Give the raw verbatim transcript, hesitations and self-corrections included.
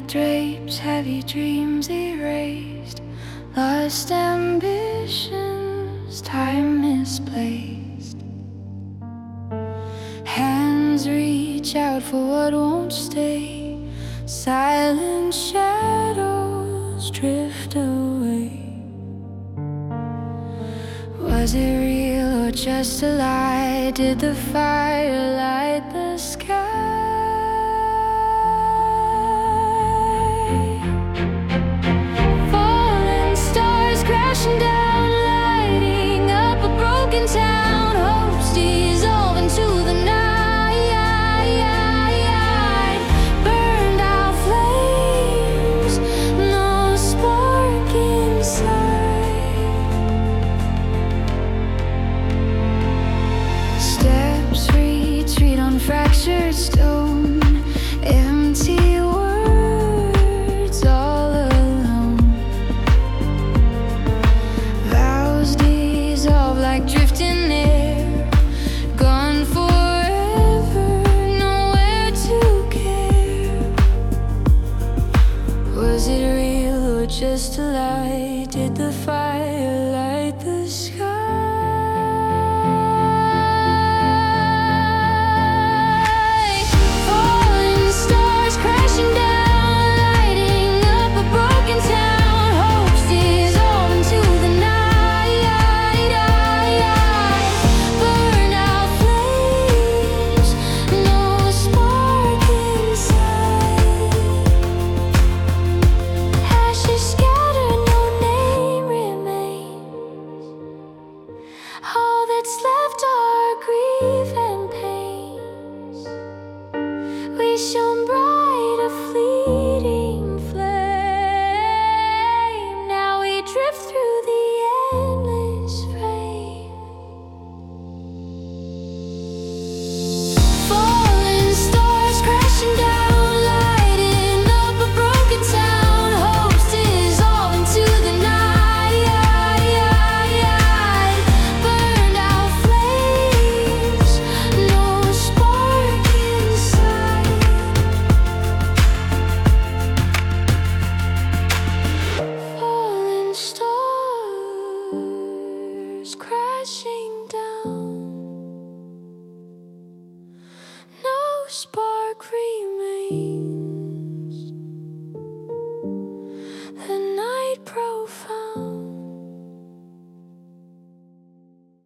Black drapes, heavy dreams erased, lost ambitions, time misplaced. Hands reach out for what won't stay, silent shadows drift away. Was it real or just a lie? Did the fire light the sky? Crashing down, lighting up a broken town. Hopes dissolve into the night. Burned out flames, no spark inside. Steps retreat on fractured stone, empty words all alone. Like drifting air, gone forever, nowhere to care. Was it real or just a lie? Did the fire light the sky? Falling stars crashing down, lighting up a broken town. Hopes dissolve into the night. All that's left are grief and pains. We shone bright, a fleeting flame. Now we drift through the endless rain. Falling stars crashing down, lighting up a broken town. Hopes dissolve into the night. Crashing down, no spark remains.